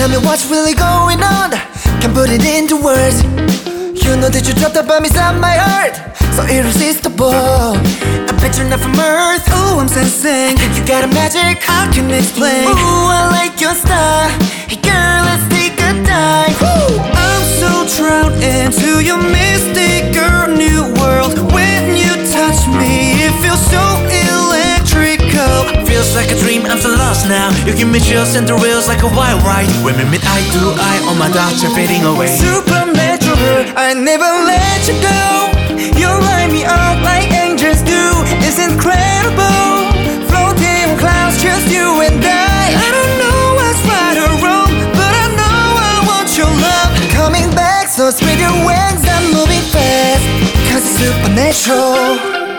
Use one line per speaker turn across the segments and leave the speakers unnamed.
tell me what's really going on. Can't put it into words. You know that you dropped the bomb inside my heart, so irresistible. I bet you're not from Earth. Ooh, I'm sensing you got a magic I can explain. Ooh, I like your style. Hey girl, let's take a dive. Ooh. I'm so drowned into your mystical new world. When you touch me, it feels so electrical.
Feels like a dream, I'm so lost now. You give me chills and thrills like a wild ride. When we meet eye to eye, all my doubts are fading away.
Supernatural, I never let you go. You light me up like angels do. It's incredible, floating on clouds, just you and I. I don't know what's right or wrong, but I know I want your love. Coming back, so spread your wings, I'm moving fast. Cause it's supernatural.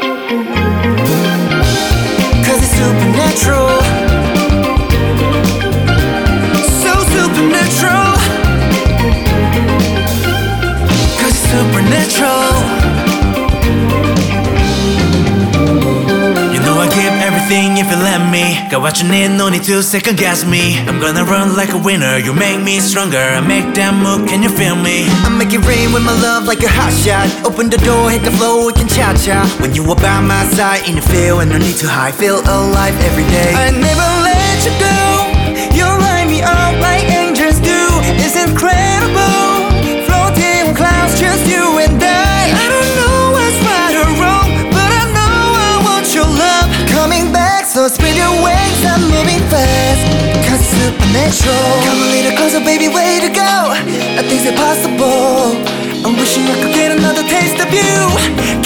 Cause it's supernatural. So supernatural. Cause it's supernatural.
You know I give everything if you let me. Got what you need, no need to second guess me. I'm gonna run like a winner, you make me stronger. I make that move, can you feel me?
I make it rain with my love like a hot shot. Open the door, hit the floor, we can cha-cha. When you are by my side, in the field, and no need to hide. Feel alive every day. I never let you go. You light me up like angels do. It's incredible, floating on clouds, just you and I. I don't know what's right or wrong, but I know I want your love. Coming back, so spread your wings, I'm moving fast. Cause it's supernatural. Come a little closer, baby, way to go. Nothing's impossible. I'm wishing I could get another taste of you.